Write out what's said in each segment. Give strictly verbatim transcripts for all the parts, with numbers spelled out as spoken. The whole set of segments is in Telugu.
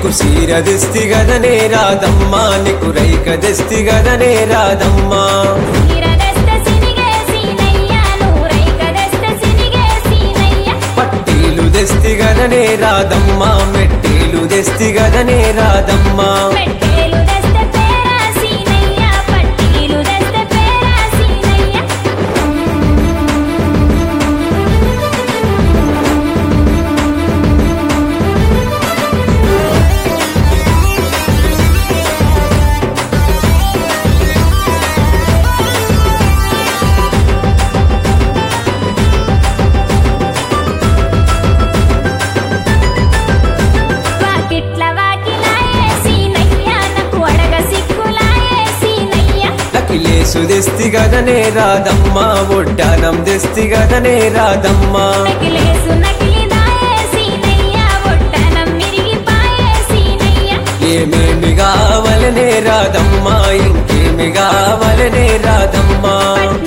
నీకు సీర దెస్తి గదనే రాధమ్మా నీకు రైక దెస్తి గదనే రాధమ్మా పట్టీలు దెస్తి గదనే రాధమ్మా మెట్టీలు దెస్తి గదనే రాధమ్మా లేసు దెస్తి గదనే రాధమ్మా ఒడ్డానం దెస్తి గదనే రాధమ్మా ఏమేమి కావలనే రాధమ్మా ఇంకేమి కావలనే రాధమ్మా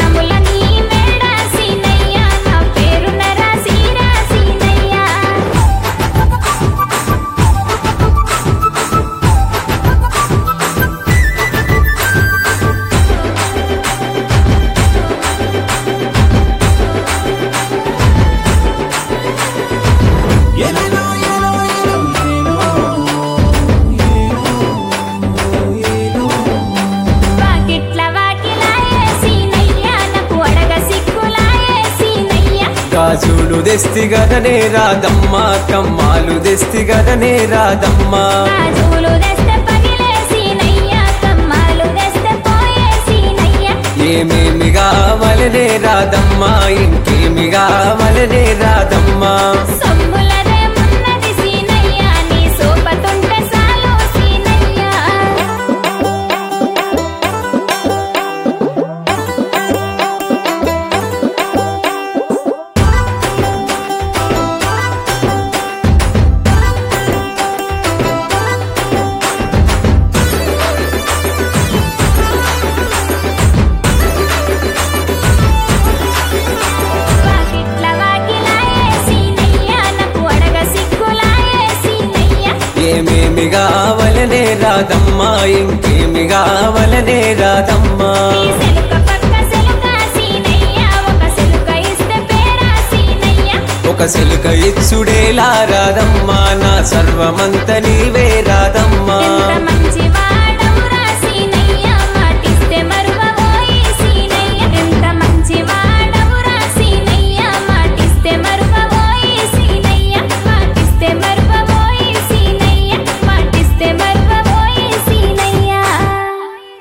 గాజులు దెస్తి గదనే రాధమ్మా కమ్మాలు దెస్తి గదనే రాధమ్మా ఏమేమి కావలనే రాధమ్మా ఇంకేమి కావలనే రాధమ్మా ఏమేమి కావలనే రాధమ్మా ఇంకేమి కావలనే రాధమ్మా ఒక సెలుక ఇచ్చుడేలా రాధమ్మా నా సర్వమంత నీవే రాధమ్మా